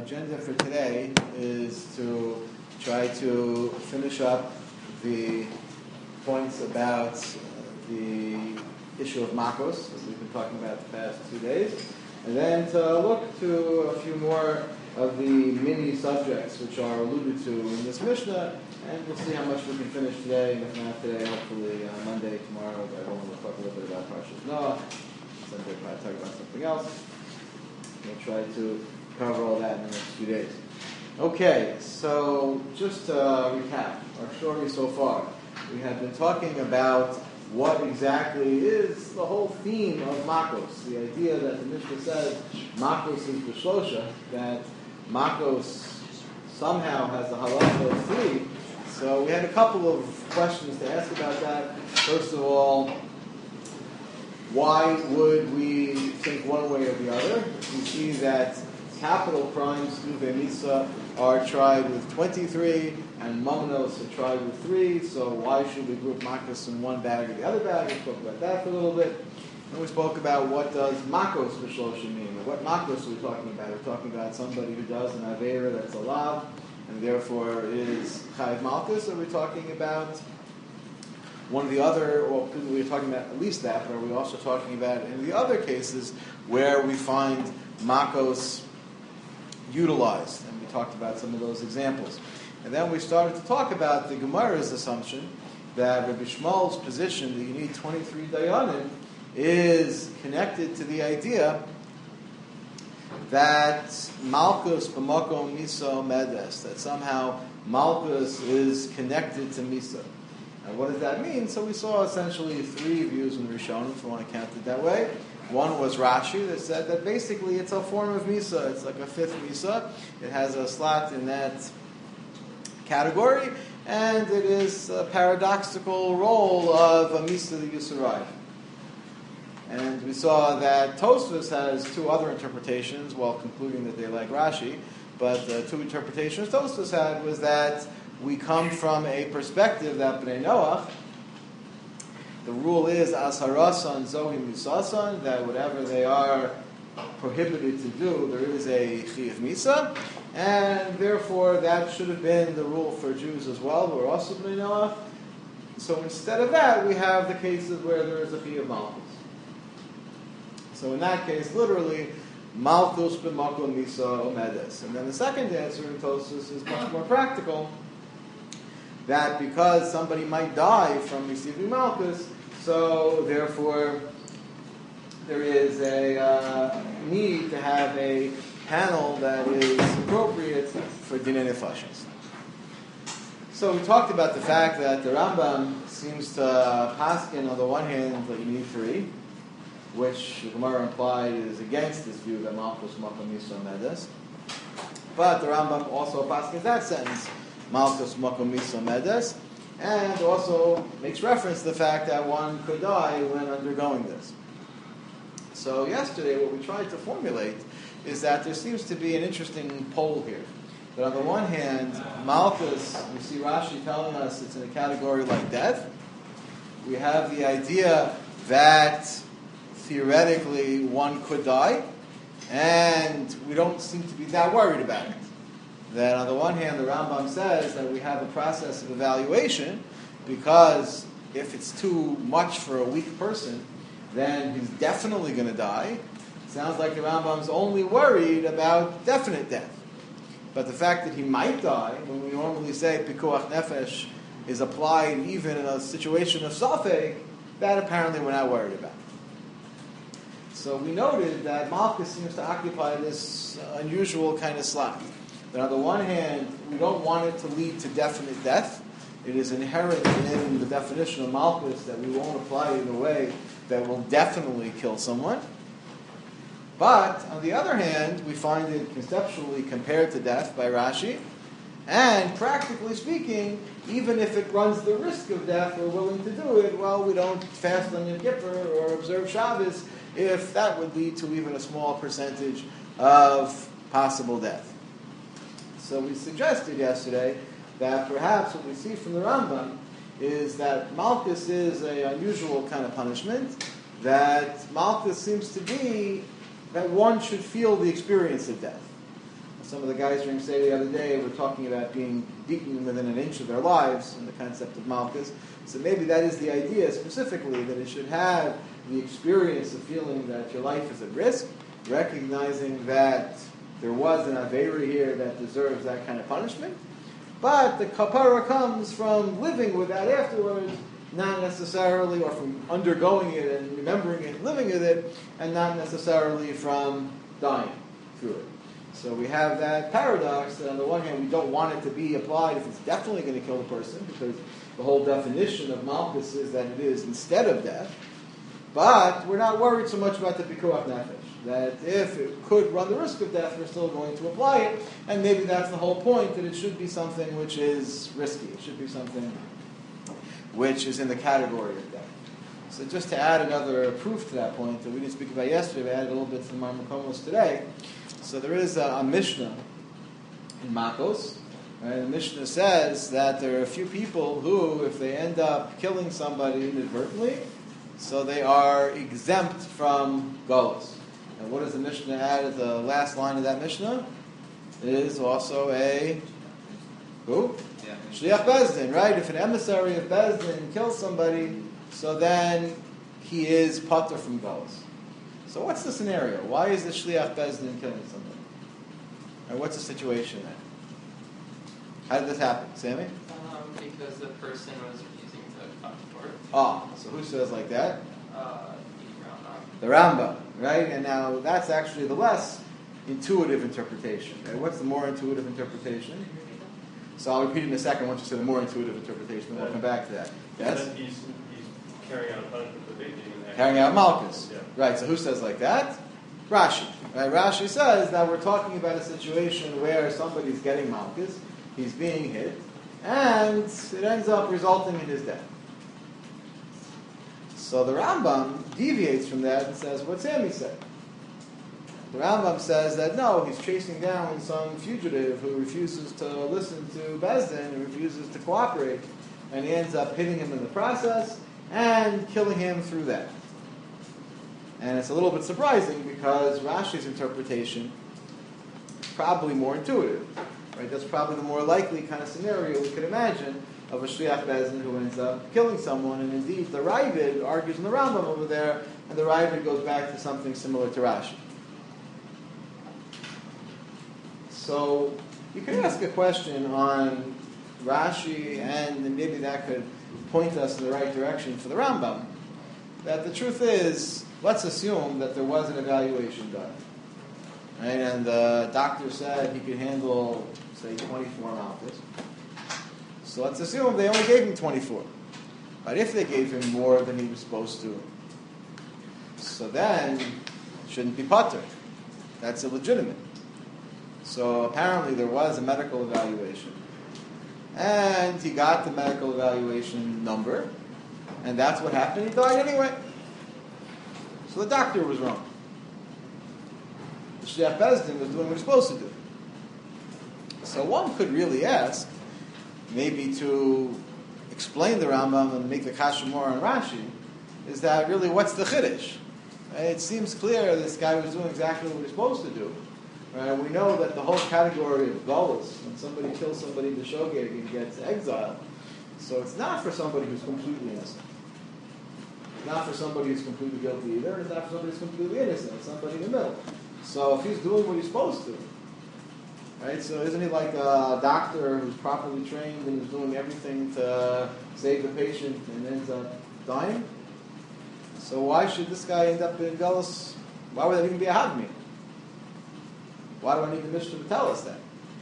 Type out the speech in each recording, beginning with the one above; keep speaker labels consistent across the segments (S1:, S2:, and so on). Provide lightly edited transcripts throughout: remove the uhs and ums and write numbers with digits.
S1: agenda for today is to try to finish up the points about the issue of Makos, as we've been talking about the past 2 days, and then to look to a few more of the mini subjects which are alluded to in this Mishnah, and we'll see how much we can finish today, and if not today, hopefully Monday, tomorrow, everyone will talk a little bit about Parshas Noah, Sunday we'll talk about something else. We'll try to cover all that in the next few days. Okay, so just to recap our story so far. We have been talking about what exactly is the whole theme of Makos. The idea that the Mishnah says Makos is B'shlosha, that Makos somehow has the halacha of 3. So we had a couple of questions to ask about that. First of all, why would we think one way or the other? We see that capital crimes, Uve Misa, are tried with 23, and Mamonos are tried with 3, so why should we group Makos in one bag or the other bag? We spoke about that for a little bit. And we spoke about what does Makos B'shlosha mean, or what Makos are we talking about? We're talking about somebody who does an Aveira that's a lav, and therefore is Chayiv Malchus, or are we talking about one of the other, well, we're talking about at least that, but are we also talking about in the other cases where we find Makos utilized? And we talked about some of those examples. And then we started to talk about the Gemara's assumption that Rabbi Shmuel's position that you need 23 Dayanim is connected to the idea that Malchus b'makom Misa Medes, that somehow Malchus is connected to Misa. Now, what does that mean? So we saw essentially 3 views in Rishonim, if you want to count it that way. One was Rashi that said that basically it's a form of Misa. It's like a 5th Misa. It has a slot in that category, and it is a paradoxical role of a Misa that you survive. And we saw that Tosfos has 2 other interpretations, while concluding that they like Rashi. But the 2 interpretations Tosfos had was that we come from a perspective that Bnei Noach, the rule is Asharasan Zohim Misasan, that whatever they are prohibited to do, there is a Chiyuv Misa, and therefore that should have been the rule for Jews as well, who are also Bnei Noach. So instead of that, we have the cases where there is a Chiyuv Malchus. So in that case, literally, Malchus b'makom Misa Omedes. And then the second answer in Tosfos is much more practical, that because somebody might die from receiving Malchus, so therefore there is a need to have a panel that is appropriate for Dinei Nefashos. So we talked about the fact that the Rambam seems to paskin on the one hand that you need 3, which the Gemara implied is against this view that Malchus Makom Misa Medes. But the Rambam also paskins that sentence, Malchus Makom Misa Medes, and also makes reference to the fact that one could die when undergoing this. So yesterday what we tried to formulate is that there seems to be an interesting pole here. That on the one hand, Malchus, we see Rashi telling us it's in a category like death. We have the idea that theoretically one could die, and we don't seem to be that worried about it. That on the one hand, the Rambam says that we have a process of evaluation, because if it's too much for a weak person, then he's definitely going to die. It sounds like the Rambam's only worried about definite death. But the fact that he might die, when we normally say Pikuach Nefesh is applied even in a situation of Safek, that apparently we're not worried about. So we noted that Malchus seems to occupy this unusual kind of slot. That on the one hand, we don't want it to lead to definite death. It is inherent in the definition of Malchus that we won't apply it in a way that will definitely kill someone. But on the other hand, we find it conceptually compared to death by Rashi. And practically speaking, even if it runs the risk of death, we're willing to do it. Well, we don't fast on Yom Kippur or observe Shabbos if that would lead to even a small percentage of possible death. So we suggested yesterday that perhaps what we see from the Rambam is that Malchus is an unusual kind of punishment, that Malchus seems to be that one should feel the experience of death. Some of the guys during Seder the other day were talking about being beaten within an inch of their lives and the concept of Malchus. So maybe that is the idea specifically, that it should have the experience of feeling that your life is at risk, recognizing that there was an Aveira here that deserves that kind of punishment. But the kapara comes from living with that afterwards, not necessarily, or from undergoing it and remembering it, living with it, and not necessarily from dying through it. So we have that paradox that on the one hand we don't want it to be applied if it's definitely going to kill the person, because the whole definition of Malchus is that it is instead of death. But we're not worried so much about the pikuach nefesh, that if it could run the risk of death, we're still going to apply it, and maybe that's the whole point, that it should be something which is risky. It should be something which is in the category of death. So just to add another proof to that point that we didn't speak about yesterday, we added a little bit to the Marmakomos today. So there is a Mishnah in Makos. Right? The Mishnah says that there are a few people who, if they end up killing somebody inadvertently, so they are exempt from Golus. And what does the Mishnah add at the last line of that Mishnah? It is also a who?
S2: Yeah.
S1: Shliach Bezdin, right? If an emissary of Bezdin kills somebody, so then he is patur from Golus. So what's the scenario? Why is the Shliach Bezdin killing somebody? Or what's the situation there? How did this happen? Sammy?
S3: Because the person was refusing to come to court.
S1: So who says like that?
S3: The Rambam.
S1: The Rambam, right? And now that's actually the less intuitive interpretation. Right? What's the more intuitive interpretation? So I'll repeat it in a second once you say the more intuitive interpretation, then we'll come back to that. Yes?
S4: And he's carrying out punishment for big demon.
S1: Carrying out Malchus.
S4: Yeah.
S1: Right, so who says like that? Rashi. Right? Rashi says that we're talking about a situation where somebody's getting Malchus, he's being hit, and it ends up resulting in his death. So the Rambam deviates from that and says what Sammy said. The Rambam says that no, he's chasing down some fugitive who refuses to listen to Bezdin and refuses to cooperate, and he ends up hitting him in the process and killing him through that. And it's a little bit surprising because Rashi's interpretation is probably more intuitive. Right? That's probably the more likely kind of scenario we could imagine of a Shliach Bezdin who ends up killing someone. And indeed, the Ravid argues in the Rambam over there, and the Ravid goes back to something similar to Rashi. So you could ask a question on Rashi, and maybe that could point us in the right direction for the Rambam. That the truth is, let's assume that there was an evaluation done. Right? And the doctor said he could handle, say, 24 Malchus. So let's assume they only gave him 24. But if they gave him more than he was supposed to, so then it shouldn't be patur. That's illegitimate. So apparently there was a medical evaluation. And he got the medical evaluation number. And that's what happened. He died anyway. So the doctor was wrong. The Shliach Bezdin was doing what he was supposed to do. So one could really ask, maybe to explain the Rambam and make the kasha more on Rashi, is that really what's the chiddush? Right? It seems clear this guy was doing exactly what he was supposed to do. Right? We know that the whole category of galus, when somebody kills somebody b'shogeg and gets exiled, so it's not for somebody who's completely innocent. It's not for somebody who's completely guilty either, and it's not for somebody who's completely innocent. It's somebody in the middle. So if he's doing what he's supposed to, right? So isn't he like a doctor who's properly trained and is doing everything to save the patient and ends up dying? So why should this guy end up in galus? Why would that even be a hadmi? Why do I need the Mishnah to tell us that?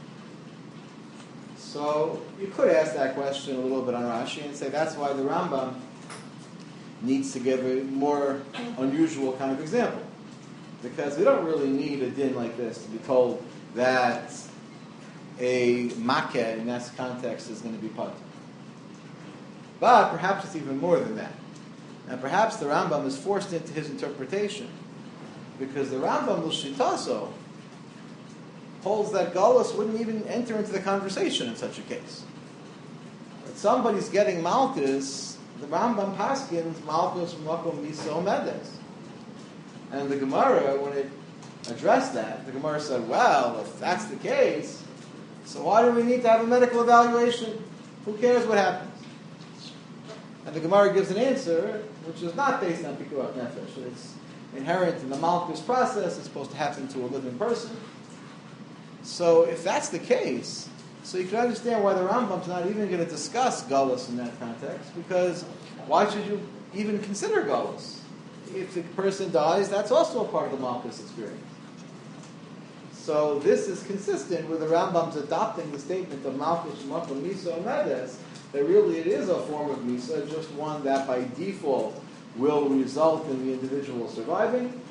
S1: So you could ask that question a little bit on Rashi and say that's why the Rambam needs to give a more unusual kind of example. Because we don't really need a din like this to be told that a makeh in that context is going to be patur. But perhaps it's even more than that. And perhaps the Rambam is forced into his interpretation because the Rambam l'shitaso holds that galus wouldn't even enter into the conversation in such a case. If somebody's getting malchus, the Rambam paskins malchus makom miso medes. And the Gemara, when it address that. The Gemara said, well, if that's the case, so why do we need to have a medical evaluation? Who cares what happens? And the Gemara gives an answer which is not based on Pikuach Nefesh. It's inherent in the Malchus process. It's supposed to happen to a living person. So if that's the case, so you can understand why the Rambam's not even going to discuss Galus in that context, because why should you even consider Galus? If the person dies, that's also a part of the Malchus experience. So this is consistent with the Rambam's adopting the statement of Malchus, Makom, Misa, Medes, that really it is a form of Misa, just one that by default will result in the individual surviving.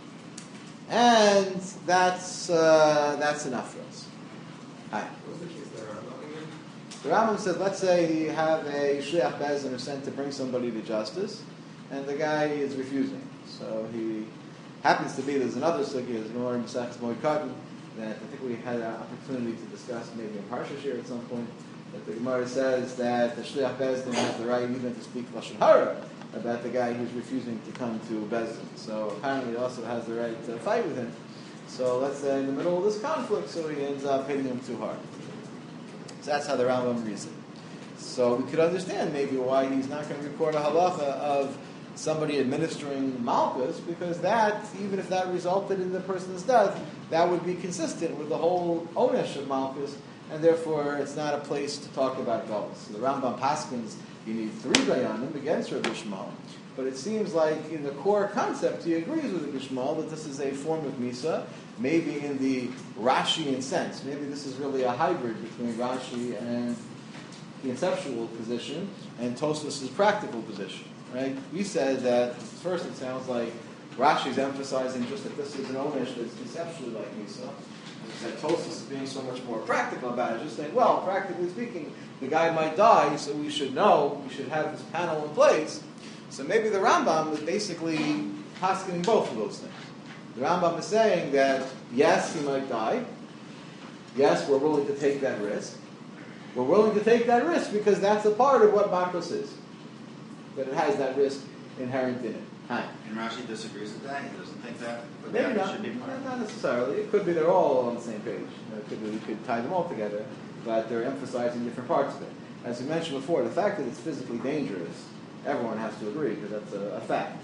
S1: And that's enough for us. Hi.
S4: What's the case there?
S1: The Rambam says, let's say you have a Shliach Bezin who's sent to bring somebody to justice, and the guy is refusing. So he happens to be, there's another sugya, there's Gemara in Masechtas Moed Katan, that I think we had an opportunity to discuss maybe in Parsha here at some point, that the Gemara says that the Shliach Bezdin has the right even to speak Lashon Hara about the guy who's refusing to come to Bezdin. So apparently he also has the right to fight with him. So let's say in the middle of this conflict, so he ends up hitting him too hard. So that's how the Rambam reads it. So we could understand maybe why he's not going to record a halacha of somebody administering malchus, because that, even if that resulted in the person's death, that would be consistent with the whole onesh of malchus, and therefore it's not a place to talk about galus. So the Rambam paskins, you need 3 dayanim against Rabbi Shmuel, but it seems like in the core concept he agrees with Rabbi Shmuel that this is a form of misa, maybe in the Rashian sense. Maybe this is really a hybrid between Rashi and the conceptual position and Tosfos' practical position. Right? We said that first it sounds like Rashi's emphasizing just that this is an onesh that's conceptually like Misa. And that Tosfos is being so much more practical about it, just saying, well, practically speaking, the guy might die, so we should know, we should have this panel in place. So maybe the Rambam is basically paskening both of those things. The Rambam is saying that, yes, he might die. Yes, we're willing to take that risk. We're willing to take that risk because that's a part of what Makos is. That it has that risk inherent in it. Hi.
S2: And Rashi disagrees with that? He doesn't think that? But
S1: Maybe
S2: that
S1: not,
S2: should be part of it.
S1: not necessarily. It could be they're all on the same page. It could be we could tie them all together, but they're emphasizing different parts of it. As we mentioned before, the fact that it's physically dangerous, everyone has to agree, because that's a fact.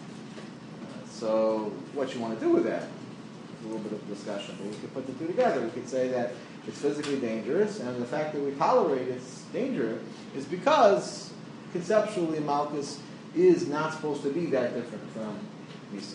S1: So what you want to do with that is a little bit of discussion. But we could put the two together. We could say that it's physically dangerous, and the fact that we tolerate its danger is because conceptually Malchus is not supposed to be that different from Misa.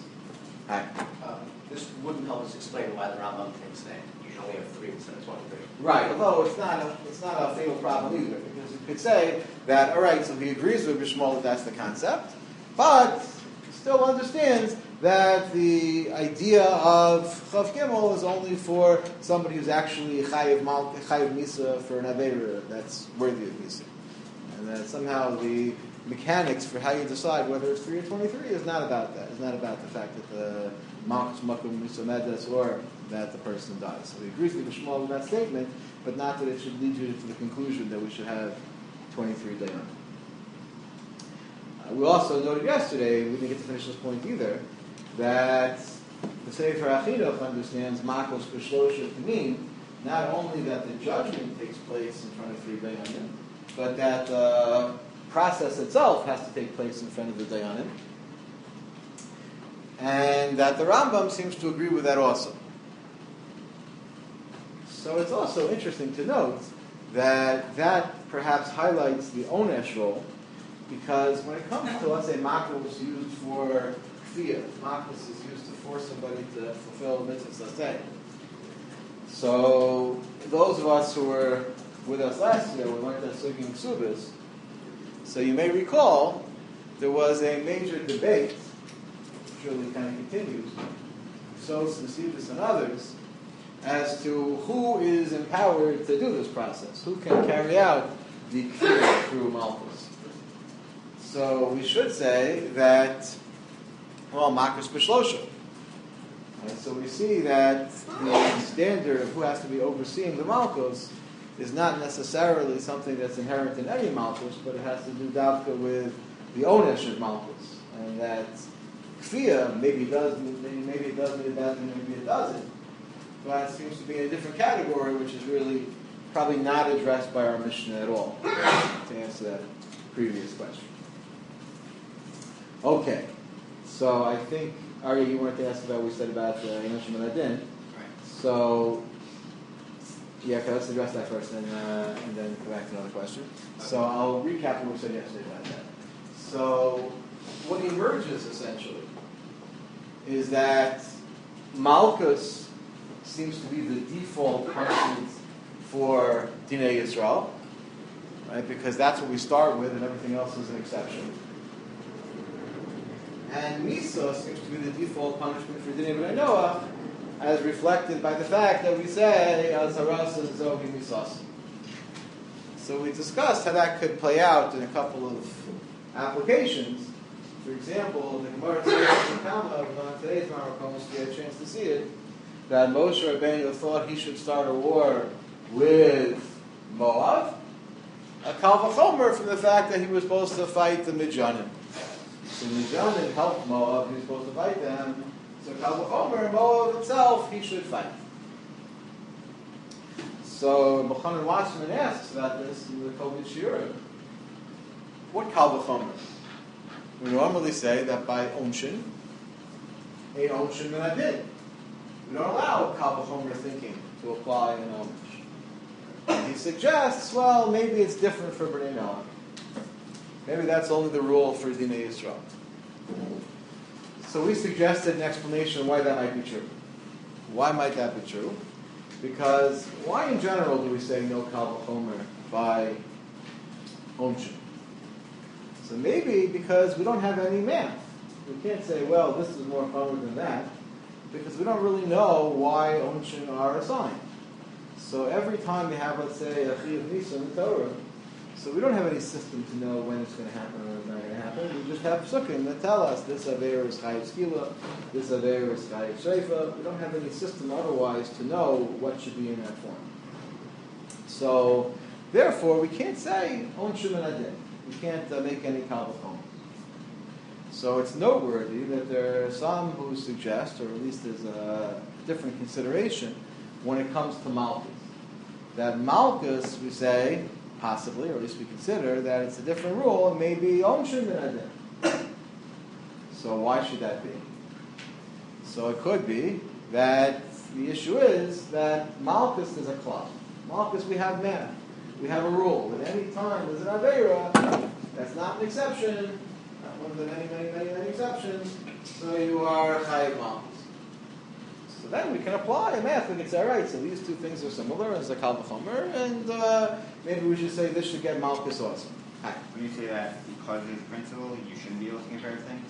S5: This wouldn't help us explain why the Rambam thinks that you should only have 3 instead of 23.
S1: Right, although it's not a fatal problem either, because you could say that, all right, so he agrees with Bishmol that that's the concept, but still understands that the idea of Chav Gimel is only for somebody who's actually Chayiv Misa for an Aveira that's worthy of Misa. And that somehow the mechanics for how you decide whether it's 3 or 23 is not about that. It's not about the fact that the Malchus Makom Misa Medes or that the person dies. So he agrees with Shmuel with that statement, but not that it should lead you to the conclusion that we should have 23 dayanim. We also noted yesterday, we didn't get to finish this point either, that the Sefer Achinuch understands Makos B'Shlosha to mean not only that the judgment takes place in front of 3 dayanim, but that the process itself has to take place in front of the dayanim, and that the Rambam seems to agree with that also. So it's also interesting to note that that perhaps highlights the onesh role, because when it comes to, let's say, makos used for kfiyah, makos is used to force somebody to fulfill mitzvahs, let's say. So those of us who were with us last year, we learned that Sugim Ksubis. So you may recall there was a major debate, which really kind of continues, so Sibis and others, as to who is empowered to do this process, who can carry out the kfiyah through malchus. So we should say that, well, makos b'shlosha. So we see that the standard of who has to be overseeing the malchus is not necessarily something that's inherent in any malchus, but it has to do davka with the onesh of malchus, and that kfiyah maybe it does need that, maybe it doesn't. but it seems to be in a different category, which is really probably not addressed by our Mishnah at all, to answer that previous question. Okay, so I think, Ari, you wanted to ask about what we said about Yenoshim and Adin.
S2: Right.
S1: So, yeah, okay, let's address that first and then come back to another question. So I'll recap what we said yesterday about that. So what emerges essentially is that Malchus seems to be the default punishment for Dinei Yisrael, right? Because that's what we start with, and everything else is an exception. And Misa seems to be the default punishment for Dinei B'nai Noach, as reflected by the fact that we say Azaras and Zogi Misas. So we discussed how that could play out in a couple of applications. For example, the Gemara says in Kama, on today's Marmakom, we had a chance to see it, that Moshe Rabbeinu thought he should start a war with Moab, a Kal V'chomer from the fact that he was supposed to fight the Midyanim. So Midyanim helped Moab, he was supposed to fight them. So Kal V'chomer, Moab himself, he should fight. So Bochanan Watchman asks about this in the Kovit Shiurim. What Kal V'chomer? We normally say that by Onshin, a Onshin and Adin. We don't allow Kal V'chomer thinking to apply in Omish. And he suggests, well, maybe it's different for B'nai Noach. Maybe that's only the rule for Dinei Yisrael. So we suggested an explanation why that might be true. Why might that be true? Because why in general do we say no Kal V'chomer by Onshin? So maybe because we don't have any math. We can't say, well, this is more chomer than that, because we don't really know why Onshin are assigned. So every time we have, let's say, a Chi of Nisa in the Torah, so we don't have any system to know when it's going to happen or when it's not going to happen. We just have psukim that tell us this Aver is Chayiv Skila, this Aver is Chayiv Shreifa. We don't have any system otherwise to know what should be in that form. So, therefore, we can't say Onshin and Adin. We can't make any Kal V'chomer. So it's noteworthy that there are some who suggest, or at least there's a different consideration, when it comes to Malchus. That Malchus, we say, possibly, or at least we consider, that it's a different rule, and maybe Onshin than Adin. So why should that be? So it could be that the issue is that Malchus is a klal. Malchus, we have math. We have a rule that any time there's an Aveira, that's not an exception, not one of the many exceptions, so you are Chayiv Malchus. So then we can apply a math. We can say, all right, so these two things are similar as a Kal V'chomer, and maybe we should say this should get Malchus also. Hi.
S6: When you say that because of the principle, you shouldn't be looking for everything?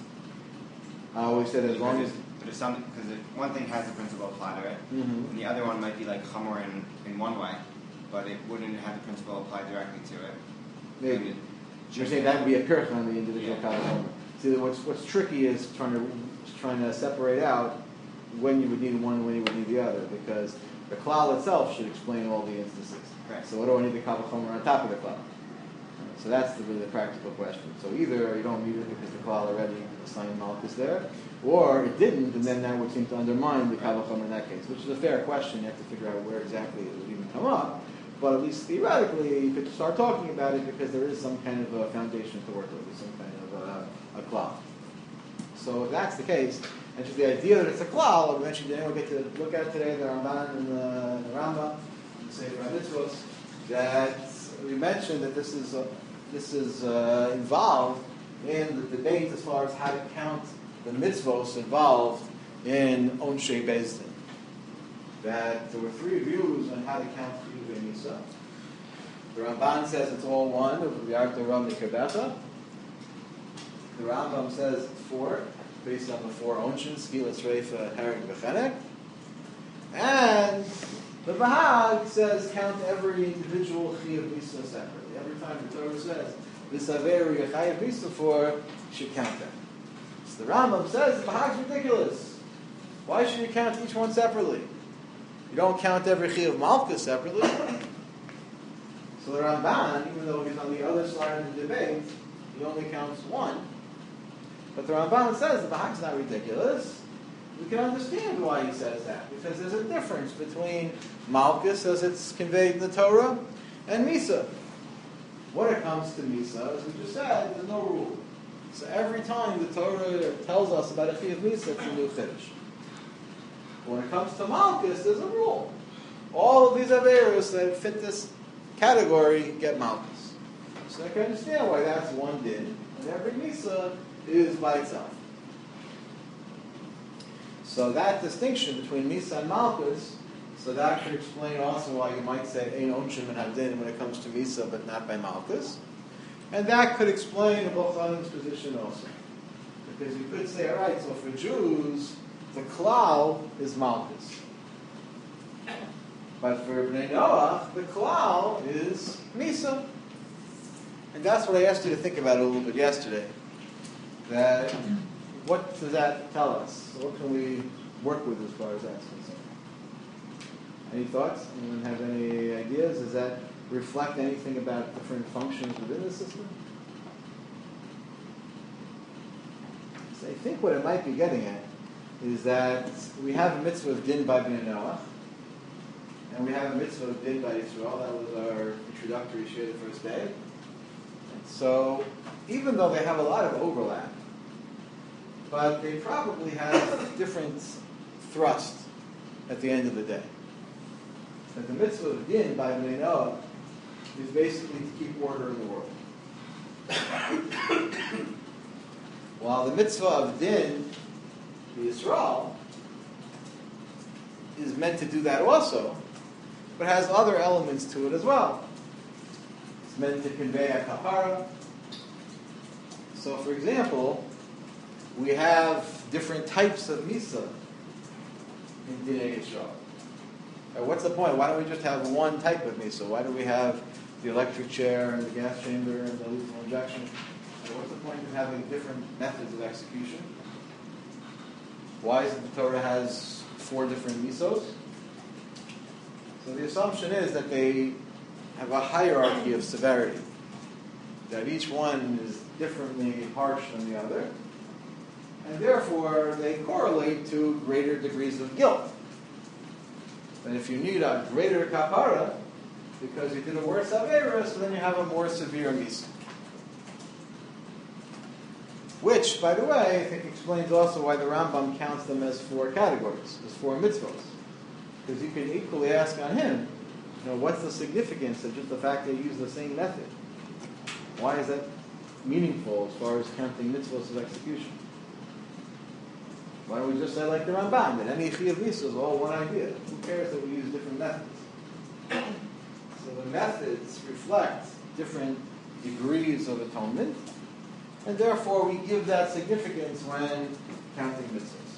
S1: We said as long as...
S6: But if some, because one thing has the principle applied to it,
S1: Mm-hmm.
S6: and the other one might be like chomer in one way, but it wouldn't have the principle applied directly to it.
S1: Maybe. You're saying that would be a pirch on the individual
S6: Yeah.
S1: Kal V'chomer. See, what's tricky is trying to separate out when you would need one and when you would need the other, because the klal itself should explain all the instances.
S6: Right.
S1: So what do I need the Kal V'chomer on top of the klal? So that's really the practical question. So either you don't need it because the klal already assigned Malchus there, or it didn't, and then that would seem to undermine the Kal V'chomer in that case, which is a fair question. You have to figure out where exactly it would even come up. But at least theoretically, you could start talking about it because there is some kind of a foundation to work with, some kind of a klal. So if that's the case, and just the idea that it's a klal, we mentioned, did anyone get to look at it today, the Ramban and the Rambam, and the Sefer HaMitzvos, that we mentioned that this is involved in the debate as far as how to count the mitzvos involved in Onshei Beis Din. That there were three views on how to count Chiyuvei Misa. The Ramban says it's all one, of the Arta Ram Nikabecha. The Rambam says it's four, based on the four Onshin, Skilas, Reifa, Herring, Bechenek. And the Bahag says count every individual Chiyuv Misa separately. Every time the Torah says this Aver you're Chayiv Misa for, you should count them. So the Rambam says the Bahag's ridiculous. Why should you count each one separately? You don't count every Chiyuv Malchus separately. So the Ramban, even though he's on the other side of the debate, he only counts one. But the Ramban says the Bahag's not ridiculous. we can understand why he says that, because there's a difference between Malchus, as it's conveyed in the Torah, and Misa. When it comes to Misa, as we just said, there's no rule. So every time the Torah tells us about a Chiyuv Misa, it's a new Chiddush. When it comes to Malchus, there's a rule. All of these Averos that fit this category get Malchus. So I can understand why that's one din, and every Misa is by itself. So that distinction between Misa and Malchus, so that could explain also why you might say Ein Onshim and Havdin when it comes to Misa, but not by Malchus. And that could explain the Bochanim's position also. Because you could say, all right, so for Jews, the klal is Malchus. But for Bnei Noach, the klal is Misa. And that's what I asked you to think about a little bit yesterday. That, what does that tell us? What can we work with as far as that's concerned? Any thoughts? Anyone have any ideas? Does that reflect anything about different functions within the system? So I think what it might be getting at is that we have a mitzvah of din by Bnei Noach, and we have a mitzvah of din by Yisrael. That was our introductory share the first day. So even though they have a lot of overlap, but they probably have different thrust at the end of the day. That the mitzvah of din by Bnei Noach is basically to keep order in the world. While the mitzvah of din, the Yisrael, is meant to do that also, but has other elements to it as well. It's meant to convey a kapara. So, for example, we have different types of misa in Dinei Yisrael. What's the point? Why don't we just have one type of misa? Why do we have the electric chair and the gas chamber and the lethal injection? What's the point of having different methods of execution? Why is it the Torah has 4 different misos? So the assumption is that they have a hierarchy of severity, that each one is differently harsh than the other, and therefore they correlate to greater degrees of guilt. And if you need a greater kapara, because you did a worse avera, so then you have a more severe misa. Which, by the way, I think explains also why the Rambam counts them as 4 categories, as 4 mitzvos. Because you can equally ask on him, what's the significance of just the fact that you use the same method? Why is that meaningful as far as counting mitzvos of execution? Why don't we just say like the Rambam, that any Chiyuv Misa is all one idea? Who cares that we use different methods? So the methods reflect different degrees of atonement, and therefore we give that significance when counting mitzvahs.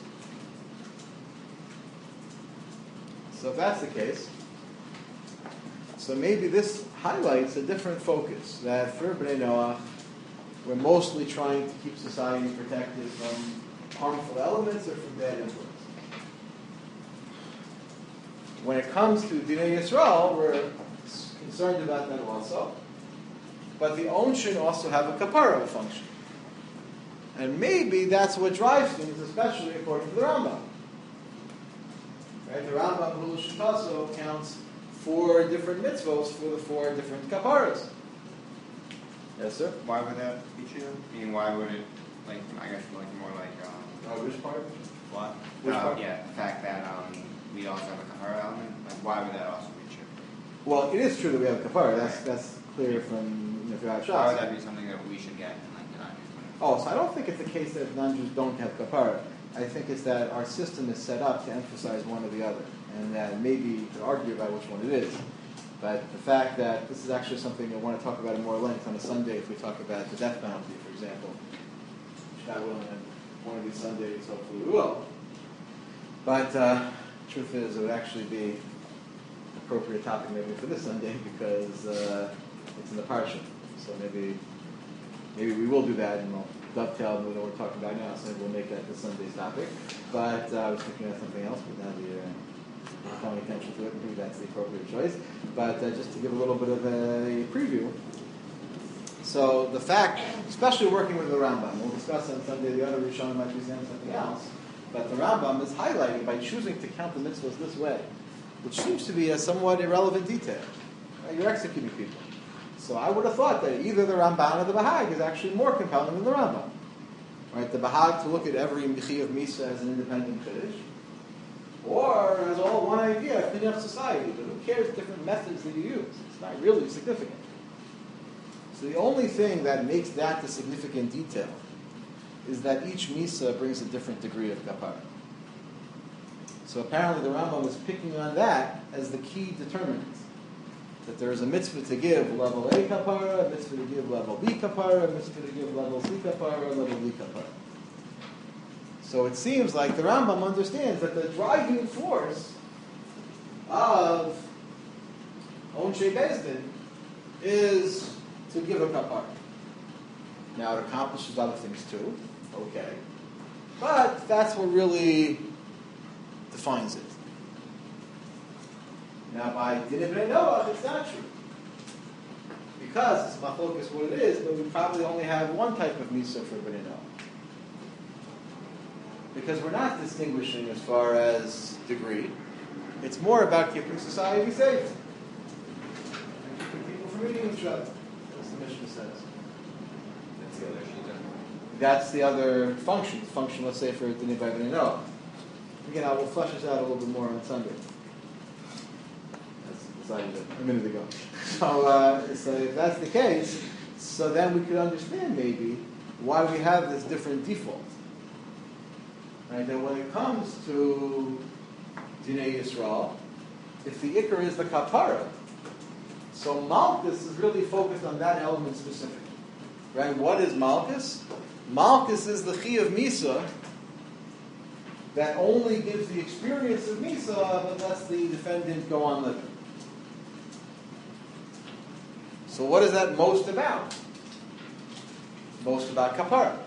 S1: So if that's the case, so maybe this highlights a different focus, that for Bnei Noach, we're mostly trying to keep society protected from harmful elements or from bad influence. When it comes to Dinei Yisrael, we're concerned about that also. But the Onshin also have a kapara function. And maybe that's what drives things, especially according to the Rambam. Right? The Rambam, Hulu Shitaso, counts 4 different mitzvos for the 4 different kaparas. Yes, sir?
S6: Why would that be true? I mean, why would it, I guess, more like...
S1: Which part?
S6: What?
S1: Which part?
S6: Yeah, the fact that we also have a kapara element. Why would that also be true?
S1: Well, it is true that we have a kapara. That's clear from Nefesh
S6: Why would
S1: Shas.
S6: that be something that we should get in the non-Jews?
S1: Oh, so I don't think it's the case that non-Jews don't have kapara. I think it's that our system is set up to emphasize one or the other, and that maybe you could argue about which one it is. But the fact that this is actually something I want to talk about in more length on a Sunday if we talk about the death penalty, for example. God willing, one of these Sundays, hopefully we will. But truth is, it would actually be an appropriate topic maybe for this Sunday because it's in the parsha. So maybe we will do that and we'll dovetail with what we're talking about now. So maybe we'll make that this Sunday's topic. But I was thinking of something else, but now we're calling attention to it. Maybe that's the appropriate choice. But just to give a little bit of a preview. So the fact, especially working with the Rambam, we'll discuss on Sunday the other Rishonim might be saying something else, But the Rambam is highlighting by choosing to count the mitzvahs this way, which seems to be a somewhat irrelevant detail. Right? You're executing people. So I would have thought that either the Ramban or the Bahag is actually more compelling than the Rambam. Right? The Bahag to look at every Michi of Misa as an independent Kiddush, or as all one idea, cleaning up society. But who cares different methods that you use? It's not really significant. So the only thing that makes that the significant detail is that each Misa brings a different degree of kapara. So apparently the Rambam is picking on that as the key determinant. That there is a mitzvah to give level A kapara, a mitzvah to give level B kapara, a mitzvah to give level C kapara, level D kapara. So it seems like the Rambam understands that the driving force of Onshe Bezdin is to give a kapara. Now it accomplishes other things too, okay. But that's what really defines it. Now by Din Bnei Noach, it's not true. Because it's machlokas what it is, but we probably only have one type of misa for Bnei Noach. Because we're not distinguishing as far as degree. It's more about keeping society safe. And keeping people from eating each other. As the Mishnah says.
S6: That's the other shita.
S1: That's the other function. Function, let's say, for Din Bnei Noach. Again, I will flesh this out a little bit more on Sunday. Decided a minute ago. So if that's the case, so then we could understand maybe why we have this different default. Right? That when it comes to Dinei Yisrael, if the Iker is the kapara, so Malchus is really focused on that element specifically. Right? What is Malchus? Malchus is the Chi of Misa that only gives the experience of Misa, but lets the defendant go on living. So what is that most about? Most about kapara.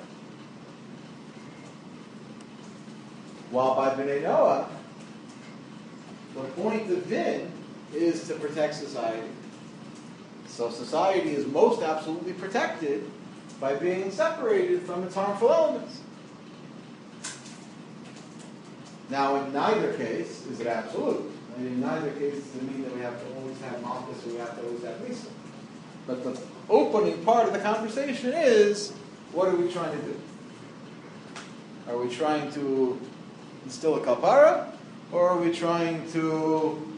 S1: While by Bnei Noach, the point of din is to protect society. So society is most absolutely protected by being separated from its harmful elements. Now, in neither case is it absolute. And in neither case does it mean that we have to always have Malchus or we have to always have Misa. But the opening part of the conversation is, what are we trying to do? Are we trying to instill a kapara, or are we trying to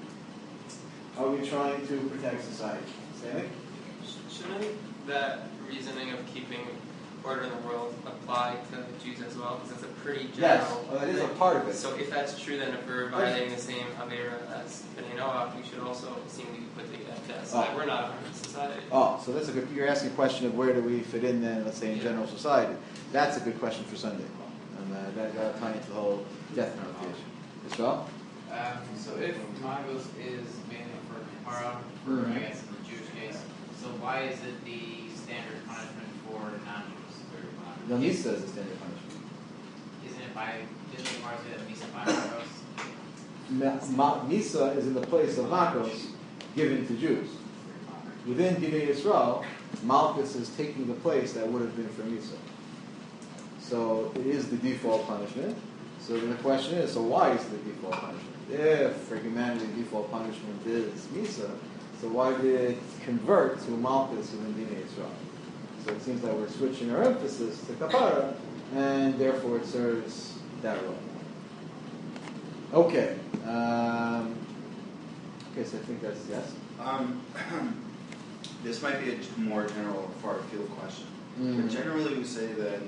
S1: protect society? Sammy?
S3: Shouldn't that reasoning of keeping order in the world apply to Jews as well? Because that's a pretty general.
S1: Yes, that is a part of it.
S3: So if that's true, then if we're violating the same Avera as Bnei Noach, we should also seem to be putting that test that we're not a harming society.
S1: Oh, so that's a good. You're asking a question of where do we fit in then? Let's say in general society. That's a good question for Sunday, and that tie into the whole death penalty issue. Israel?
S7: So if Magos is mainly for Kapara, for I guess in the Jewish case, so why is it the standard punishment for non-Jews?
S1: No, Misa is the standard punishment.
S7: Isn't it by didn't Mars say that Misa by Magos?
S1: Misa is in the place of Makos given to Jews. Within Dinei Yisrael, Malchus is taking the place that would have been for Misa. So it is the default punishment. So then the question is, so why is it the default punishment? If for humanity the default punishment is Misa, so why did it convert to Malchus within Dinei Yisrael? So it seems like we're switching our emphasis to Kapara, and therefore it serves that role. Okay. Okay, so I think that's yes.
S2: This might be a more general far field question.
S1: Mm.
S2: But generally we say that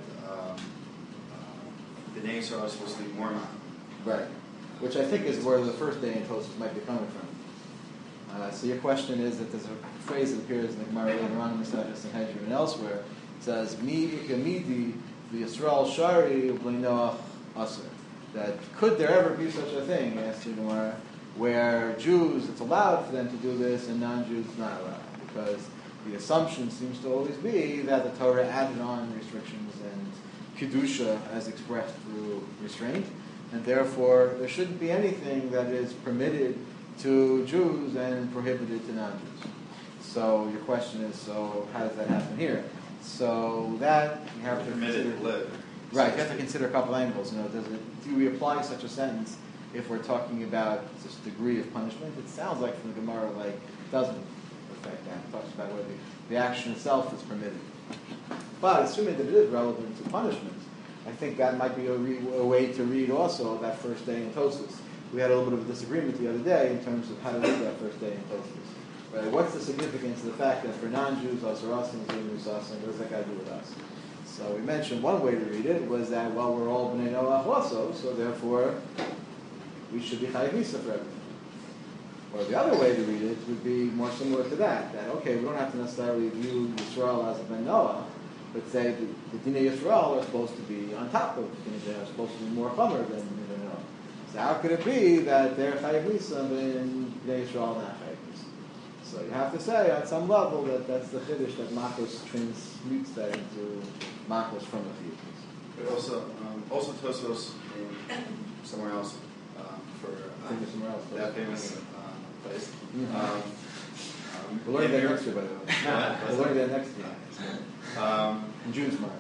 S2: Bnei Yisrael is supposed to be more man.
S1: Right. Which I think is where the first day in Tosfos might be coming from. So your question is that there's a phrase that appears in the Gemara later on in Masechah Sanhedrin and elsewhere. It says, Mi ikamidi v'Yisrael shari u'bnei Noach aser. That could there ever be such a thing, asked the Gemara, where Jews, it's allowed for them to do this and non-Jews not allowed? Because the assumption seems to always be that the Torah added on restrictions and kedusha as expressed through restraint, and therefore there shouldn't be anything that is permitted to Jews and prohibited to non-Jews. So your question is, so how does that happen here? So that you have to
S2: Permitted
S1: consider.
S2: to live.
S1: Right, you have to consider a couple angles. Do we apply such a sentence if we're talking about this degree of punishment? It sounds like from the Gemara, like it doesn't affect that. It talks about whether the action itself is permitted. But assuming that it is relevant to punishment, I think that might be a way to read also that first day in Tosfos. We had a little bit of a disagreement the other day in terms of how to read that first day in Tosfos. Right? What's the significance of the fact that for non-Jews, Asarasim, Zimusasim, what does that got to do with us? So we mentioned one way to read it was that, well, we're all Bnei Noach also, so therefore we should be Chayav Misa for everything. Or the other way to read it would be more similar to that okay, we don't have to necessarily view Yisrael as a Ben Noah, but say the Dinei Yisrael are supposed to be on top of Dinei, are supposed to be more Chomer than Dinei Noah. So how could it be that they're Chayav Misa and Dinei Yisrael not Chayav Misa? So you have to say on some level that that's the Chiddush that Makos transmutes that into Makos from the Chiddush.
S2: But also Tosfos in somewhere else
S1: Somewhere else.
S2: that famous place.
S1: We'll learn that next year, by the way. We'll learn that next year. In June's mind.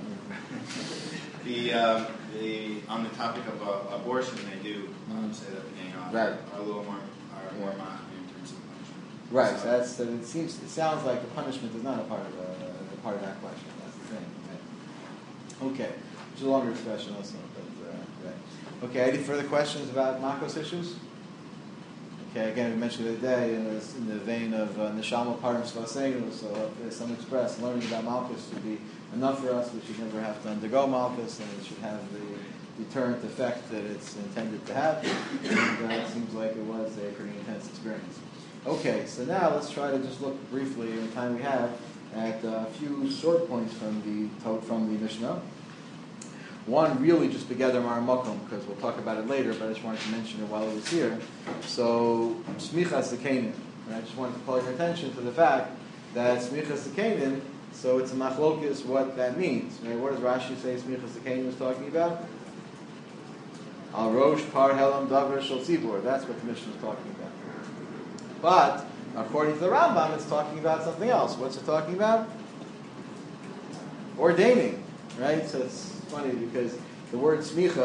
S6: On the topic of abortion, they do say that the
S1: Right.
S6: are a little more machmir in terms of punishment.
S1: Right. So it sounds like the punishment is not a part of that question. That's the thing. Right? Okay. Which is a longer discussion also, but right. Okay. Any further questions about Makos issues? Okay, again, we mentioned the other day in the vein of Neshama Parim Svaseinu, so if some express learning about Malchus would be enough for us. We should never have to undergo Malchus, and it should have the deterrent effect that it's intended to have. And it seems like it was a pretty intense experience. Okay, so now let's try to just look briefly, in the time we have, at a few short points from the Mishnah. One really just together Mar Makom, because we'll talk about it later, but I just wanted to mention it while it was here. So, Smichas Zekanim. I just wanted to call your attention to the fact that Smichas Zekanim, so it's a machlokis what that means. Right? What does Rashi say Smichas Zekanim is talking about? Al Rosh Par Helam Davar Shel Tzibur. That's what the Mishnah is talking about. But, according to the Rambam, it's talking about something else. What's it talking about? Ordaining. Right? So it's funny because the word smicha,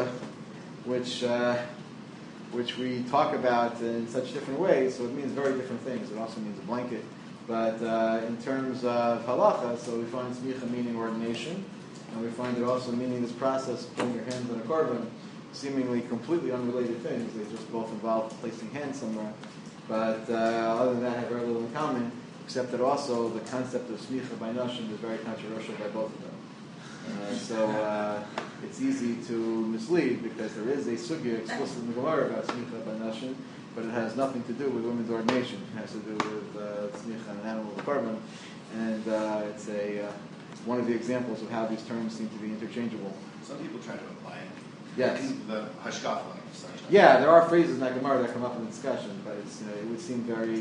S1: which we talk about in such different ways, so it means very different things. It also means a blanket. But in terms of halacha, so we find smicha meaning ordination, and we find it also meaning this process of putting your hands on a korban, seemingly completely unrelated things. They just both involve placing hands somewhere. But other than that, have very little in common, except that also the concept of smicha by nashim is very controversial by both of them. So it's easy to mislead because there is a sugya explicit in the Gemara about smicha b'nashim, but it has nothing to do with women's ordination. It has to do with smicha and an animal korban, and it's one of the examples of how these terms seem to be interchangeable.
S2: Some people try to apply it.
S1: Yes.
S2: The hashkafa.
S1: Yeah, there are phrases in that Gemara that come up in the discussion, but it would seem very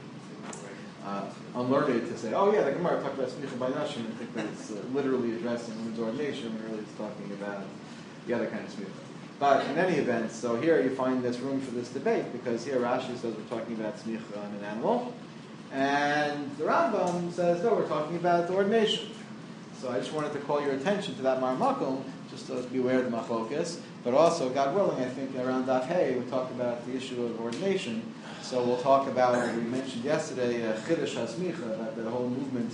S1: unlearned to say, oh yeah, the Gemara talked about smicha by nashim and think that it's literally addressing women's ordination when really it's talking about the other kind of smicha. But in any event, so here you find this room for this debate because here Rashi says we're talking about smicha on an animal, and the Rambam says no, we're talking about the ordination. So I just wanted to call your attention to that Mar Makom, just to be aware of the machlokas, but also, God willing, I think around Daf Hey we talk about the issue of ordination. So we'll talk about, we mentioned yesterday, Chiddush HaSmicha, about the whole movement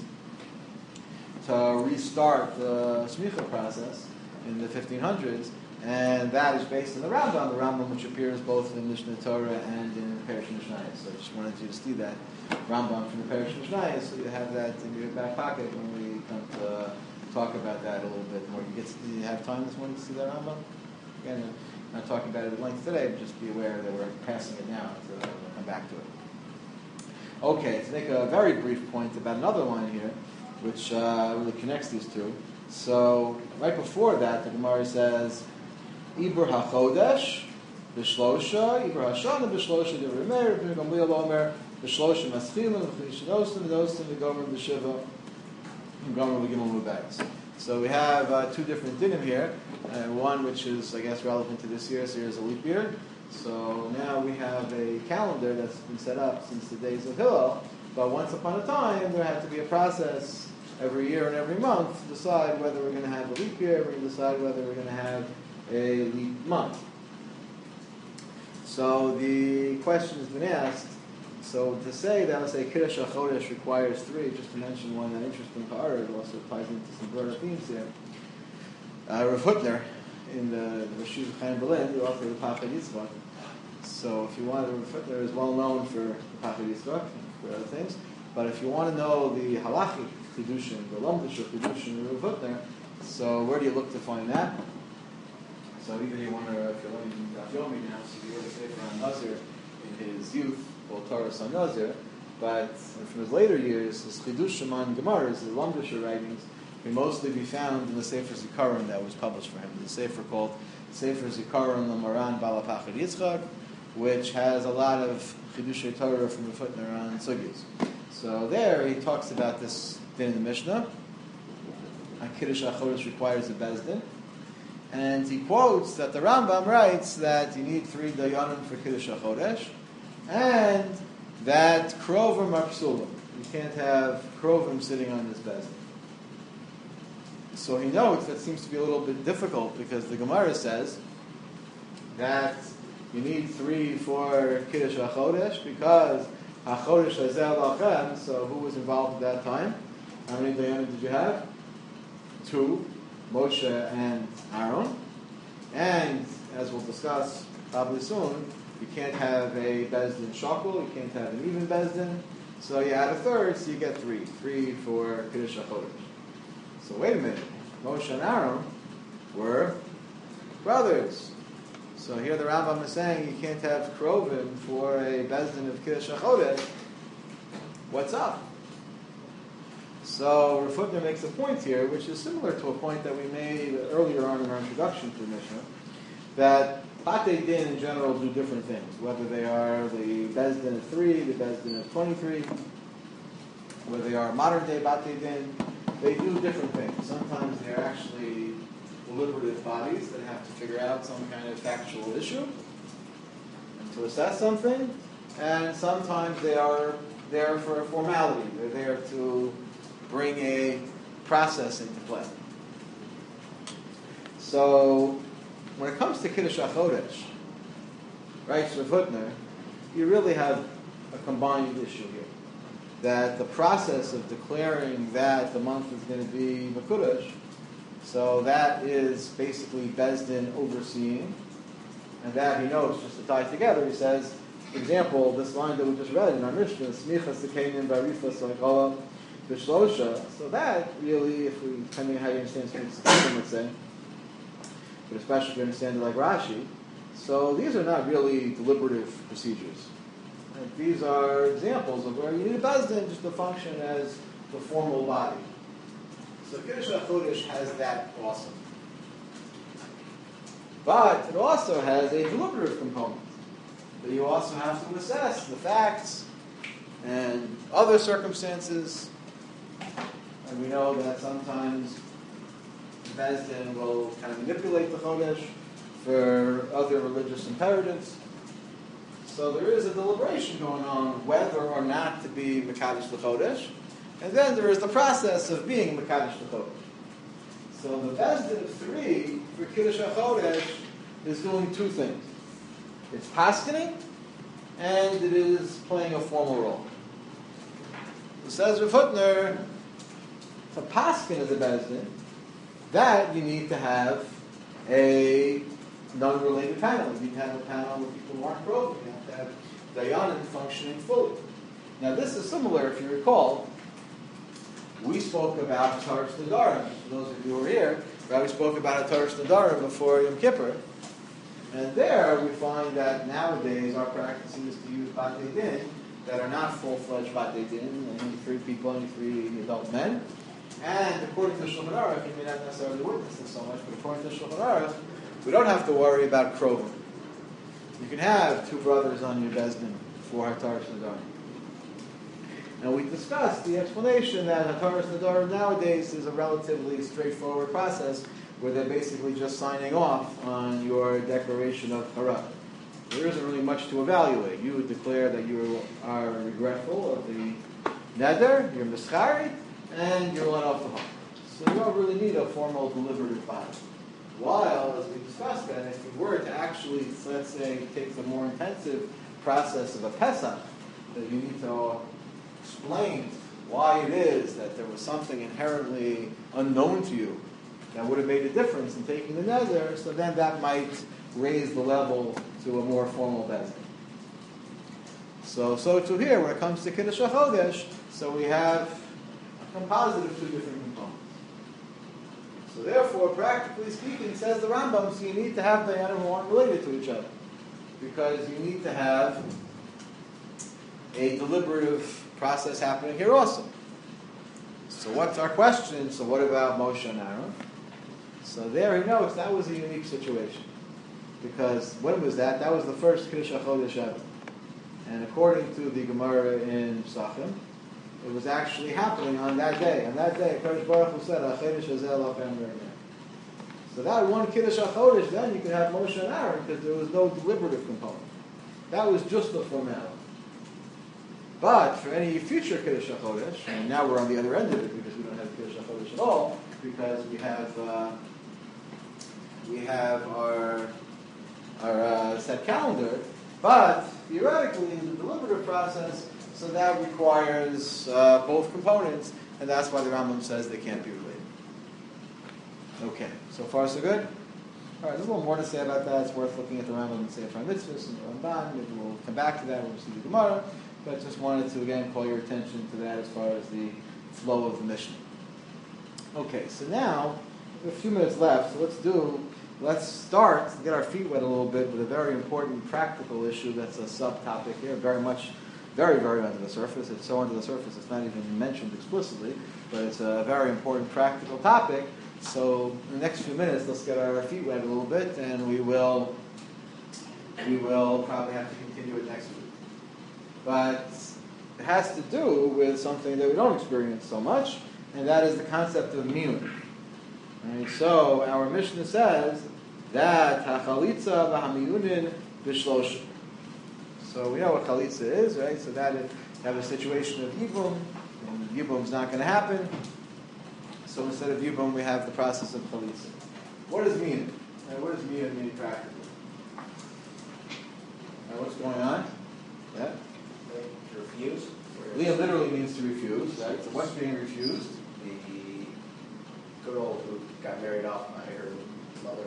S1: to restart the Smicha process in the 1500s, and that is based on the Rambam which appears both in Mishnah Torah and in Perush Mishnayos. So I just wanted you to see that Rambam from the Perush Mishnayos, so you have that in your back pocket when we come to talk about that a little bit more. Do you have time this morning to see that Rambam? Again, I'm not talking about it at length today, but just be aware that we're passing it now, so we'll come back to it. Okay, to make a very brief point about another line here, which really connects these two. So, right before that, the Gemara says, Ibur HaChodesh, B'shlosha, Ibur HaShana, B'shlosha, Ibur Meir, Ibur Gamliel Omer, B'shlosha Maschilim, B'chishinosim, B'nosim, B'gomer, B'shiva, B'gomer, B'gimel, B'bags. So we have two different dinim here. One which is, I guess, relevant to this year. So here's a leap year. So now we have a calendar that's been set up since the days of Hillel. But once upon a time, there had to be a process every year and every month to decide whether we're going to have a leap year, we're going to decide whether we're going to have a leap month. So the question has been asked, so to say that, let's say, Kiddush HaChodesh requires 3, just to mention one interesting part, it also ties into some broader themes here. Rav Hutner, in the Rosh Chaim Berlin, the author of the Pachad Yitzchak. So if you want, Rav Hutner is well known for the Pachad Yitzchak and for other things, but if you want to know the halachic Chiddushin, the Lomdish Chiddushin of Rav Hutner, so where do you look to find that? So either you want to, if you're learning Daf Yomi now, so you would say from Nazir in his youth, called Torah Son Nazir, but from his later years, his Chidushim on Gemaras, the Lomdish writings, can mostly be found in the Sefer Zikaron that was published for him. The Sefer called Sefer Zikaron L'Maran Bala Pachad Yitzchak, which has a lot of Chidushei Torah from the Hutner on Sugyas. So there he talks about this din in the Mishnah. Kiddush HaChodesh requires a Bezdin. And he quotes that the Rambam writes that you need 3 dayanim for Kiddush HaChodesh, and that krovim are psulim. You can't have krovim sitting on this Bezdin. So he notes that seems to be a little bit difficult because the Gemara says that you need 3 for Kiddush HaChodesh because HaChodesh Hazel Lachem, so who was involved at that time? How many dayanim did you have? 2, Moshe and Aaron. And, as we'll discuss probably soon, you can't have a Bezdin Shakul, you can't have an even Bezdin, so you add a third, so you get 3. 3 for Kiddush HaChodesh. So wait a minute, Moshe and Aaron were brothers. So here the Rambam is saying you can't have Krovim for a Bezdin of Kiddush HaChodesh. What's up? So Rav Hutner makes a point here, which is similar to a point that we made earlier on in our introduction to the Mishnah, that Batei Din in general do different things, whether they are the Bezdin of 3, the Bezdin of 23, whether they are modern day Batei Din, they do different things. Sometimes they're actually deliberative bodies that have to figure out some kind of factual issue and to assess something, and sometimes they are there for a formality. They're there to bring a process into play. So, when it comes to Kiddush HaChodesh, right, Rav Hutner, you really have a combined issue here. That the process of declaring that the month is going to be Mekudesh, so that is basically Bezdin overseeing, and that he knows, just to tie it together, he says, for example, this line that we just read in our Mishnah, Smicha Sekenim Barifa Soikola Bishlosha, so that really, if we, depending on how you understand Smicha, let's say, but especially if you understand it like Rashi, so these are not really deliberative procedures. Right? These are examples of where you need a Bezdin just to function as the formal body. So Kiddush HaChodesh has that also. But it also has a deliberative component. That you also have to assess the facts and other circumstances. And we know that sometimes the Bezdin will kind of manipulate the Chodesh for other religious imperatives. So there is a deliberation going on whether or not to be Mekadosh the Chodesh. And then there is the process of being Mekadosh the Chodesh. So the Bezdin of 3 for Kiddush HaChodesh is doing 2 things. It's paskening, and it is playing a formal role. It says Rav Hutner, to pasken as a Bezdin, that you need to have a non-related panel. You need to have a panel where people who aren't broken. You have to have Dayanim functioning fully. Now this is similar, if you recall, we spoke about Hataras Nadarim. For those of you who were here, we spoke about Hataras Nadarim before Yom Kippur. And there we find that nowadays our practice is to use Batei Din that are not full-fledged Batei Din, only 3 people, only 3 adult men. And according to Shulchan Aruch, you may not necessarily witness this so much, but according to Shulchan Aruch, we don't have to worry about Krovim. You can have 2 brothers on your Bezdin for Hataras Nadarim. And we discussed the explanation that Hataras Nadarim nowadays is a relatively straightforward process where they're basically just signing off on your declaration of Hara. There isn't really much to evaluate. You would declare that you are regretful of the neder, you're mischari, and you're let off the hook. So you don't really need a formal deliberative body. While, as we discussed then, if you were to actually, let's say, take the more intensive process of a Pesach, that you need to explain why it is that there was something inherently unknown to you that would have made a difference in taking the Nezer, so then that might raise the level to a more formal Bezdin. So to here, when it comes to Kiddush HaChodesh, so we have a composite of two different components. So therefore, practically speaking, says the Rambam, so you need to have the animal aren't related to each other. Because you need to have a deliberative process happening here also. So what's our question? So what about Moshe and Aaron? So there he notes that was a unique situation. Because when was that? That was the first Kiddush HaChodesh ever. And according to the Gemara in Psachim, it was actually happening on that day. On that day, Kadosh Baruch Hu said, "HaChodesh hazeh lachem v'yameh." So that one Kiddush HaChodesh, then you could have Moshe and Aaron because there was no deliberative component. That was just the formality. But for any future Kiddush HaChodesh, and now we're on the other end of it because we don't have Kiddush HaChodesh at all, because we have our set calendar. But theoretically, the deliberative process, so that requires both components, and that's why the Rambam says they can't be related. Okay, so far so good? All right, there's a little more to say about that. It's worth looking at the Rambam and Sefer Mitzvahs and the Ramban. Maybe we'll come back to that when we see the Gemara. But just wanted to, again, call your attention to that as far as the flow of the Mishnah. Okay, so now, we have a few minutes left, so let's start to get our feet wet a little bit with a very important practical issue that's a subtopic here, very, very under the surface. It's so under the surface it's not even mentioned explicitly, but it's a very important practical topic. So in the next few minutes, let's get our feet wet a little bit, and we will probably have to continue it next week. But it has to do with something that we don't experience so much, and that is the concept of miyun. Right, so our Mishnah says that hachalitza v'hamiyunin b'shlosha. So we know what chalitza is, right? So that if you have a situation of yibum, and yibum's not going to happen. So instead of yibum, we have the process of chalitza. What does miyun? What does miyun mean practically? What's going on? Yeah.
S5: To refuse?
S1: Liam literally means to refuse, right? So what's being refused?
S5: The girl who got married off by her mother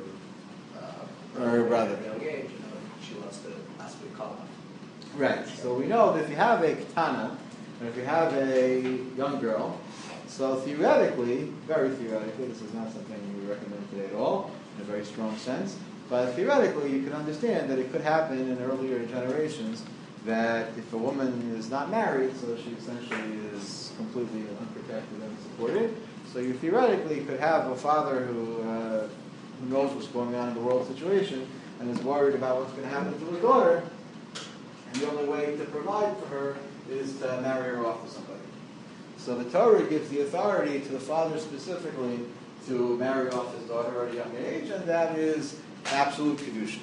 S1: or her brother.
S5: At a young age, she wants to possibly call off.
S1: Right. So we know that if you have a katana, and if you have a young girl, so theoretically, very theoretically, this is not something we recommend today at all, in a very strong sense, but theoretically you can understand that it could happen in earlier generations that if a woman is not married, so she essentially is completely unprotected and unsupported, so you theoretically could have a father who knows what's going on in the world situation and is worried about what's going to happen to his daughter, and the only way to provide for her is to marry her off to somebody. So the Torah gives the authority to the father specifically to marry off his daughter at a young age, and that is absolute kedusha.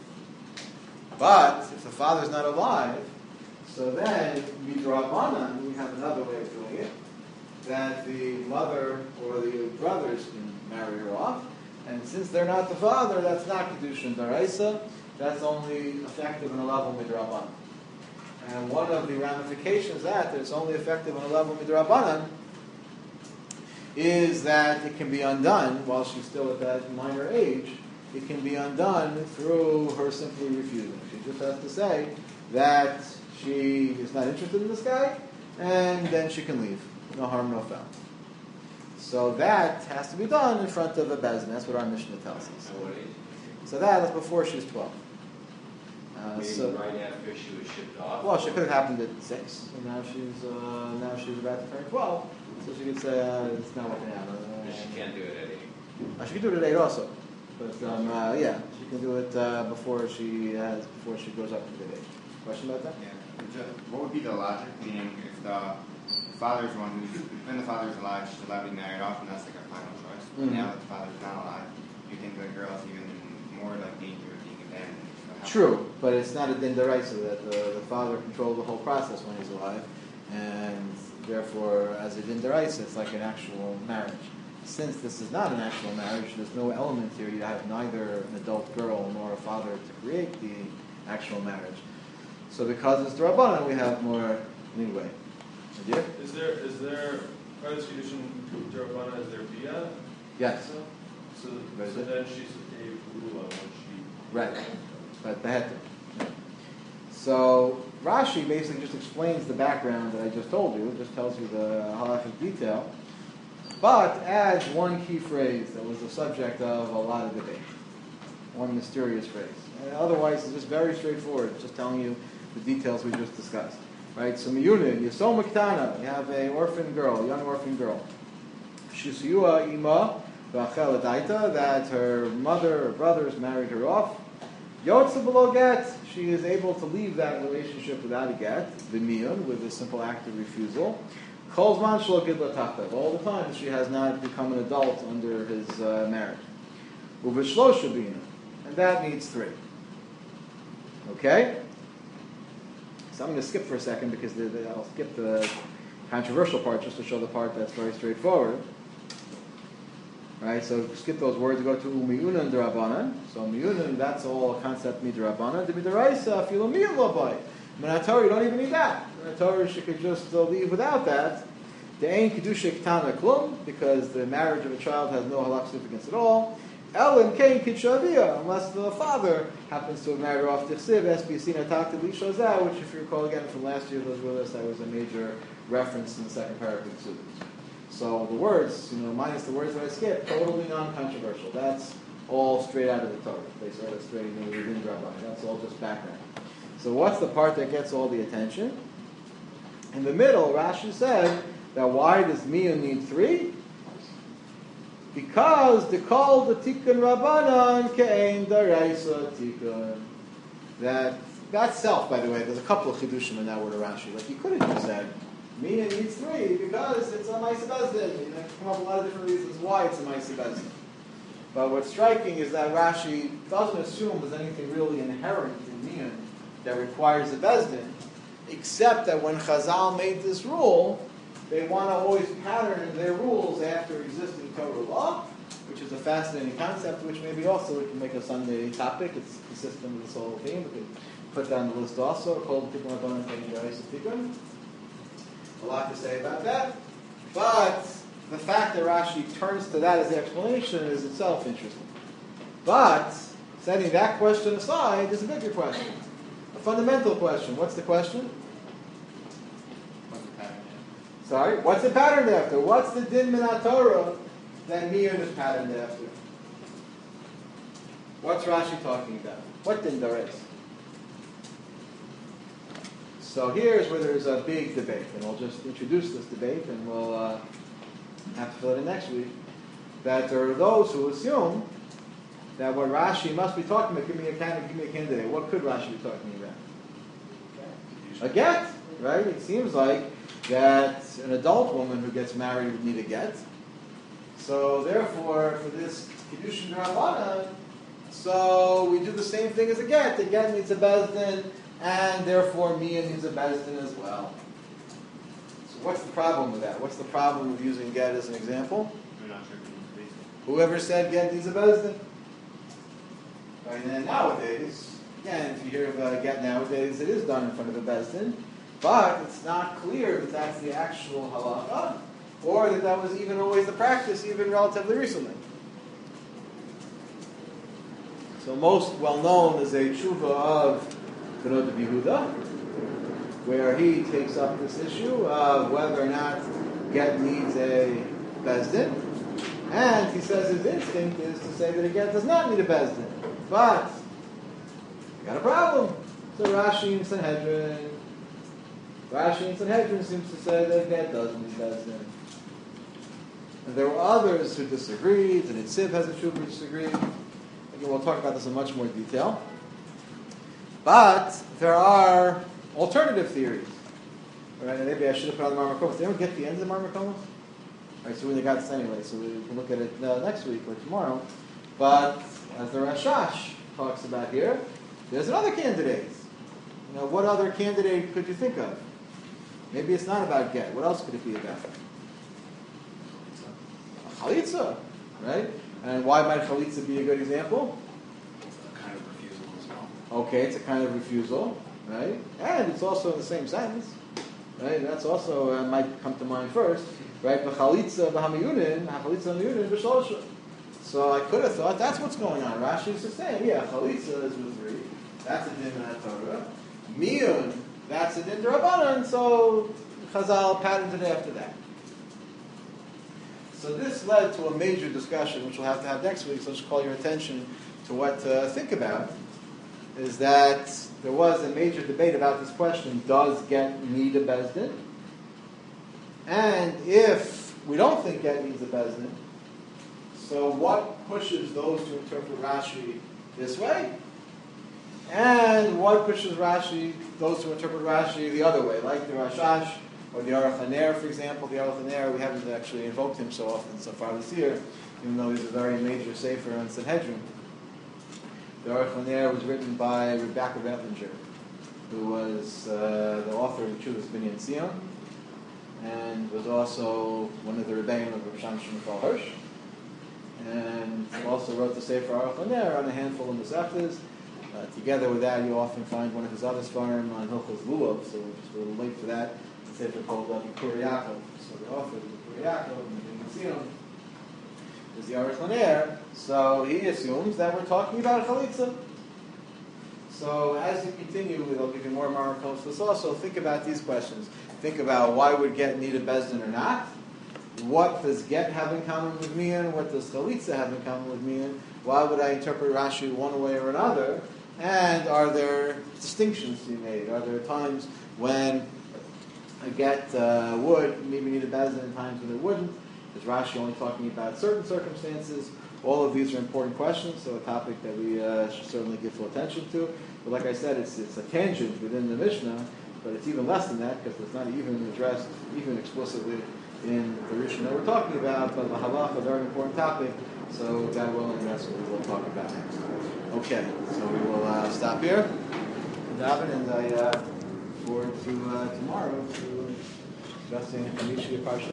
S1: But if the father's not alive, so then midrabanan, we have another way of doing it, that the mother or the brothers can marry her off, and since they're not the father, that's not kedusha daraisa, that's only effective in a level midrabanan. And one of the ramifications that it's only effective on a level midrabanan is that it can be undone while she's still at that minor age. It can be undone through her simply refusing. She just has to say that she is not interested in this guy, and then she can leave. No harm, no foul. So that has to be done in front of a bezdin. That's what our Mishnah tells us. So that's before she's 12.
S8: Maybe right after she was shipped off.
S1: Well, she could have happened at 6, and now she's about to turn 12. So she could say it's not working out.
S8: She can't do it at 8.
S1: She could do it at 8 also, but yeah, she can do it before she goes up to the age. Question about that?
S6: Yeah. What would be the logic? Meaning, if the father's when the father's alive, she's allowed to be married off, and that's like a final choice.
S1: Mm-hmm.
S6: Now that the father's not alive, you think the girl's even more like danger of being abandoned. So
S1: True, but it's not a din deraisa that the father controlled the whole process when he's alive. and therefore, as a din deraisa, it's like an actual marriage. Since this is not an actual marriage, there's no element here. You have neither an adult girl nor a father to create the actual marriage. So because it's D'Rabbanan, we have more leeway. Idea?
S4: Is there part of this Kiddushin D'Rabbanan, is there Bia?
S1: Yes.
S4: So then she's a Ula when she...
S1: Right. But Beheter. So Rashi basically just explains the background that I just told you, just tells you the halachic detail, but adds one key phrase that was the subject of a lot of debate. One mysterious phrase. And otherwise, it's just very straightforward. It's just telling you the details we just discussed. Right? So Miyunin, Yisol Maktana, you have an orphan girl, a young orphan girl. Shisuyua Ima, Vachel Adaita, that her mother or brothers married her off. Yotza below get, she is able to leave that relationship without a get, V'miyun, with a simple act of refusal. Kolzman shlo gidla tachtav, all the time she has not become an adult under his marriage. Uv'shlosha bina, and that needs 3. Okay? So I'm going to skip for a second because I'll skip the controversial part just to show the part that's very straightforward. Right, so skip those words, go to Umiyunan D'Rabbanan. So Umiyunan, that's all a concept Midrabbanan. The Midaraisa, Filomiyun Labai. Minatorah, you don't even need that. Minatorah, she could just leave without that. The Ein Kedusha Ktana Klum, because the marriage of a child has no halach significance at all. Elim Kain Kidshavia, unless the father happens to have married her off Tichsiv, SBC Natakta Lishazah, which, if you recall again from last year, those with us, that was a major reference in the second paragraph of the Sudas. So the words, minus the words that I skipped, totally non-controversial. That's all straight out of the Torah. They sort of straight within Rabbi. That's all just background. So what's the part that gets all the attention? In the middle, Rashi said that why does Miyun need 3? Because the call the Tikkun Rabbanan ke'ein daraisa Tikkun. That's self, by the way. There's a couple of chidushim in that word of Rashi. Like you could have just said, Mina needs 3 because it's a Ma'aseh Bezdin. You can come up with a lot of different reasons why it's a Ma'aseh Bezdin. But what's striking is that Rashi doesn't assume there's anything really inherent in Mina that requires a Bezdin, except that when Chazal made this rule, they want to always pattern their rules after existing Torah law, which is a fascinating concept, which maybe also we can make a Sunday topic. It's consistent with this whole theme. We can put that on the list also, called Tikkun Rabbanan Ke'ein Daraisa Tikkun. A lot to say about that, but the fact that Rashi turns to that as the explanation is itself interesting. But, setting that question aside, is a bigger question. A fundamental question. What's the question?
S7: What's the pattern?
S1: Sorry? What's it patterned after? What's the din min Torah that Miyun is patterned after? What's Rashi talking about? What din there is? So here's where there's a big debate, and we'll just introduce this debate, and we'll have to fill it in next week. That there are those who assume that what Rashi must be talking about, give me a candidate. What could Rashi be talking about? A get, right? It seems like that an adult woman who gets married would need a get. So therefore, for this Kiddushin D'Rabbanan, so we do the same thing as a get. The get needs a bezdin, and therefore Miyun needs a bezdin as well. So what's the problem with that? What's the problem with using get as an example?
S6: I'm not sure if it needs
S1: Whoever said get needs a bezdin. Right, and then nowadays, again, if you hear of a get nowadays, it is done in front of a bezdin, but it's not clear that that's the actual halacha, or that that was even always the practice, even relatively recently. So most well known is a tshuva of Benod Yehuda, where he takes up this issue of whether or not get needs a bezdin, and he says his instinct is to say that a get does not need a bezdin. But we got a problem. So Rashi and Sanhedrin seems to say that get does need bezdin. And there were others who disagreed, and Itziv has a tshuva who disagreed. Again, we'll talk about this in much more detail. But there are alternative theories. Right, and maybe I should have put on the Marmakomos. Did anyone get the end of the Marmakomos? Right, so we only got this anyway, so we can look at it next week or tomorrow. But as the Rashash talks about here, there's another candidate. What other candidate could you think of? Maybe it's not about get. What else could it be about? A chalitza, right? And why might chalitza be a good example?
S2: Kind of refusal as well.
S1: Okay, it's a kind of refusal, right? And it's also in the same sentence, right? That's also might come to mind first, right? B'chalitza b'hamiyunin, ha'chalitza hamiyunin b'sholosha. So I could have thought that's what's going on. Rashi is just saying, yeah, chalitza is with three. That's a din in Torah. Miyun, that's a din d'Rabbanan. So Chazal patented after that. So this led to a major discussion, which we'll have to have next week. So I'll just call your attention to what to think about. Is that there was a major debate about this question: does get need a bezdin? And if we don't think get needs a bezdin, so what pushes those to interpret Rashi this way? And what pushes those to interpret Rashi the other way, like the Rashash or the Aruch HaNer, for example. The Aruch HaNer, we haven't actually invoked him so often so far this year, even though he's a very major sefer on Sanhedrin. The Aruch HaNer was written by Rebecca Vetlinger, who was the author of the Chuvas Binyan Tzion, and was also one of the Rebbeim of Rav Sham Shmuel Hirsch, and also wrote the Sefer Aruch HaNer on a handful of Masechtas. Together with that, you often find one of his other svarim on Hilchos Lulav, so we're just a little late for that. The Sefer called Bikur Yaakov. So the author of Bikur Yaakov and the Binyan Tzion is the Aruch HaNer. So he assumes that we're talking about chalitza. So as you continue, we'll give you more Marikos. Let's also think about these questions. Think about why would get need a bezdin or not. What does get have in common with mian? What does chalitza have in common with mian? Why would I interpret Rashi one way or another? And are there distinctions to be made? Are there times when a get would maybe need a bezdin and times when it wouldn't? Is Rashi only talking about certain circumstances? All of these are important questions, so a topic that we should certainly give full attention to. But like I said, it's a tangent within the Mishnah, but it's even less than that because it's not even addressed even explicitly in the Rishon that we're talking about. But the halach, a very important topic, so God willing, that's what we will talk about next. Okay, so we will stop here, and I look forward to tomorrow to discussing Hamishia Parsha.